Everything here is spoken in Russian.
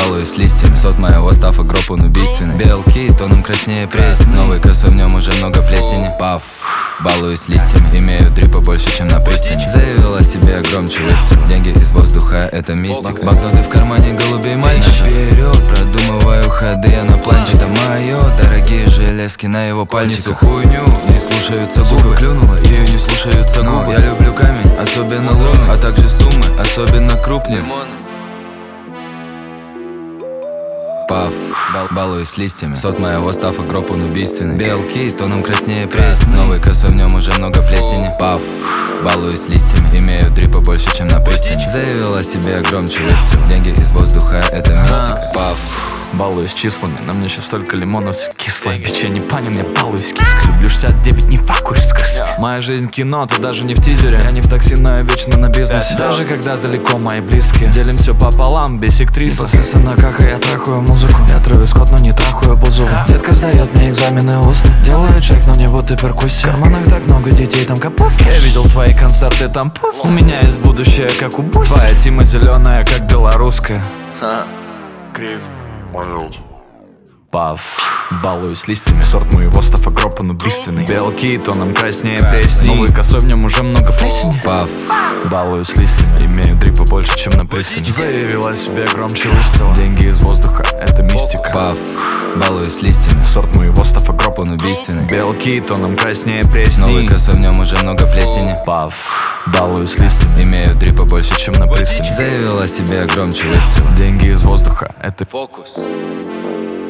балуюсь листьями. Сот моего стафа гроб он убийственный. Белки тоном краснее пресни. Новый косой, в нем уже много плесени. Паф, балуюсь листьями. Имею дрипа больше, чем на пристани. Заявила себе громче выстрел. Деньги из воздуха, это мистика. Банкноты в кармане голубей мальчик. Наперед продумываю ходы, я на планче. Это мое, дорогие железки на его пальчиках. Хуйню, не слушаются губы. Клюнула, ее не слушаются губы. Я люблю камень, особенно луны, а также суммы, особенно крупные. Паф, балуюсь листьями. Сот моего стафа гроб он убийственный. Белки тоном краснее пресни. Новый косой, в нем уже много плесени. Паф, балуюсь листьями. Имею дрипа больше, чем на пристани. Заявила себе громче выстрел. Деньги из воздуха, это мистика. Паф, балуюсь числами, на мне сейчас только лимонов все кислое. Печенье панин, я балуюсь киской. Люблю 69, не факуешь с крысой. Моя жизнь кино, ты даже не в тизере. Я не в такси, но я вечно на бизнесе. Даже когда далеко мои близкие. Делим все пополам, бисектриса. Непосредственно как и я трахаю музыку. Я Трэвис Скотт, но не трахаю Бузову. Детка сдает мне экзамены устно. Делаю чек, но мне будто перкуссия. В карманах так много детей, там капуста. Я видел твои концерты, там пусто. У меня есть будущее, как у Буси. Твоя тима зеленая, как белорусская. Крит. Паф, балуюсь листьями. Сорт моего стафа гроб он убийственный. Белки тоном краснее пресни. Новый косой, в нем уже много плесени. паф, Балуюсь листьями. Имею дрипа больше, чем на пристани. Заявила себе громче выстрела. Деньги из воздуха, это мистика. паф, балуюсь листьями. Сорт моего стафа гроб Он убийственный. Белки тоном краснее пресни. Новый косой, в нем уже много плесени. Паф, балуюсь листьями. Имею дрипа больше, чем на пристани. Заявила себе громче выстрел. Деньги из воздуха, это фокус.